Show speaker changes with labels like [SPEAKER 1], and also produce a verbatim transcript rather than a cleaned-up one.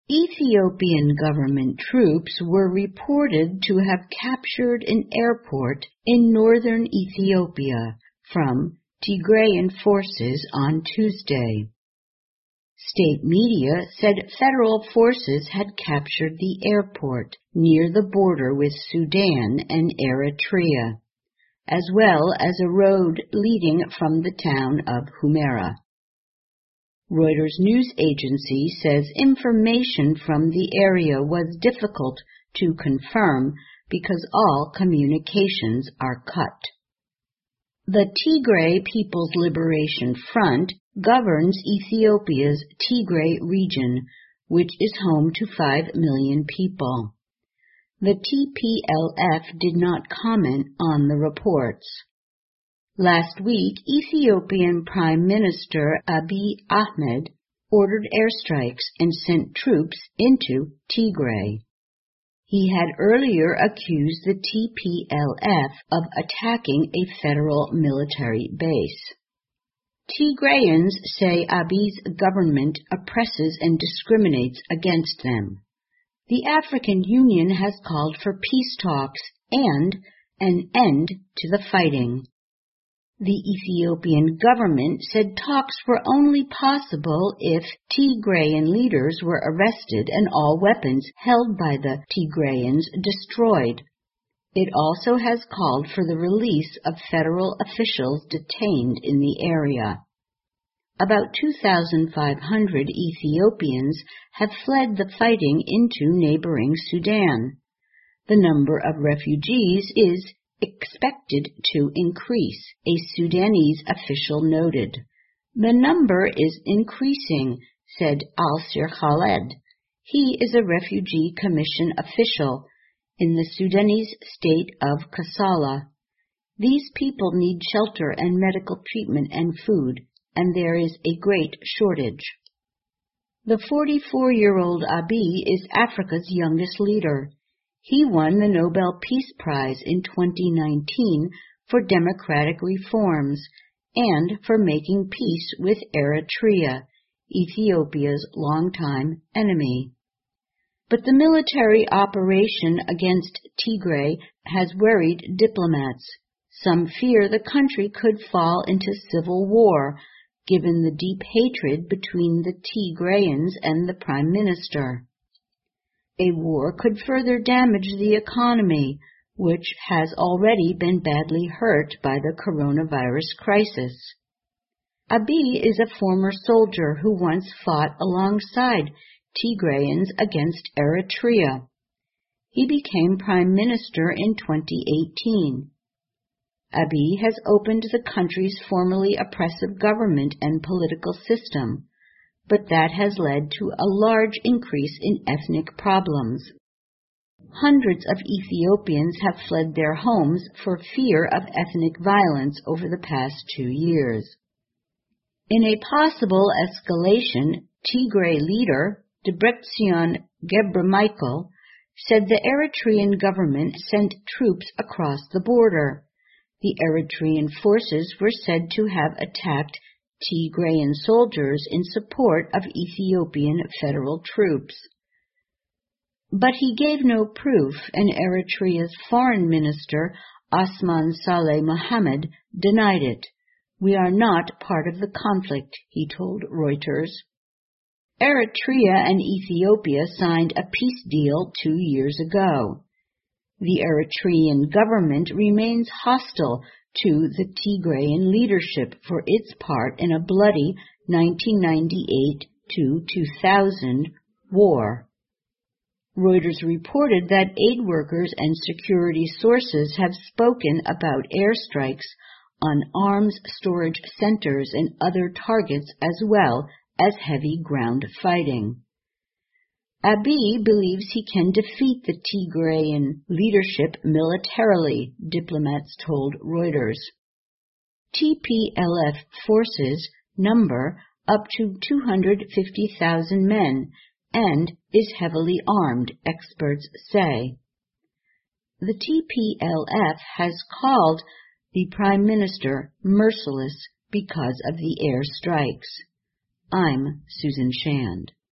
[SPEAKER 1] Ethiopian government troops were reported to have captured an airport in northern Ethiopia from Tigrayan forces on Tuesday. State media said federal forces had captured the airport near the border with Sudan and Eritrea, as well as a road leading from the town of Humera. Reuters news agency says information from the area was difficult to confirm because all communications are cut. The Tigray People's Liberation Front governs Ethiopia's Tigray region, which is home to five million people. The T P L F did not comment on the reports. Last week, Ethiopian Prime Minister Abiy Ahmed ordered airstrikes and sent troops into Tigray. He had earlier accused the T P L F of attacking a federal military base. Tigrayans say Abiy's government oppresses and discriminates against them. The African Union has called for peace talks and an end to the fighting. The Ethiopian government said talks were only possible if Tigrayan leaders were arrested and all weapons held by the Tigrayans destroyed. It also has called for the release of federal officials detained in the area. About two thousand five hundred Ethiopians have fled the fighting into neighboring Sudan. The number of refugees is expected to increase, a Sudanese official noted. The number is increasing, said Al-Sir Khaled. He is a Refugee Commission official in the Sudanese state of Kassala. These people need shelter and medical treatment and food, and there is a great shortage. The forty-four-year-old Abiy is Africa's youngest leader. He won the Nobel Peace Prize in twenty nineteen for democratic reforms and for making peace with Eritrea, Ethiopia's longtime enemy. But the military operation against Tigray has worried diplomats. Some fear the country could fall into civil war, given the deep hatred between the Tigrayans and the Prime Minister. A war could further damage the economy, which has already been badly hurt by the coronavirus crisis. Abiy is a former soldier who once fought alongside Tigrayans against Eritrea. He became prime minister in twenty eighteen. Abiy has opened the country's formerly oppressive government and political system, but that has led to a large increase in ethnic problems. Hundreds of Ethiopians have fled their homes for fear of ethnic violence over the past two years. In a possible escalation, Tigray leader Debretsion Gebremichael said the Eritrean government sent troops across the border. The Eritrean forces were said to have attacked Tigrayan soldiers in support of Ethiopian federal troops. But he gave no proof, and Eritrea's foreign minister, Osman Saleh Mohammed, denied it. We are not part of the conflict, he told Reuters. Eritrea and Ethiopia signed a peace deal two years ago. The Eritrean government remains hostile to the Tigrayan leadership for its part in a bloody nineteen ninety-eight to two thousand war. Reuters reported that aid workers and security sources have spoken about airstrikes on arms storage centers and other targets as well as heavy ground fighting. Abiy believes he can defeat the Tigrayan leadership militarily, diplomats told Reuters. T P L F forces number up to two hundred fifty thousand men and is heavily armed, experts say. The T P L F has called the Prime Minister merciless because of the air strikes. I'm Susan Shand.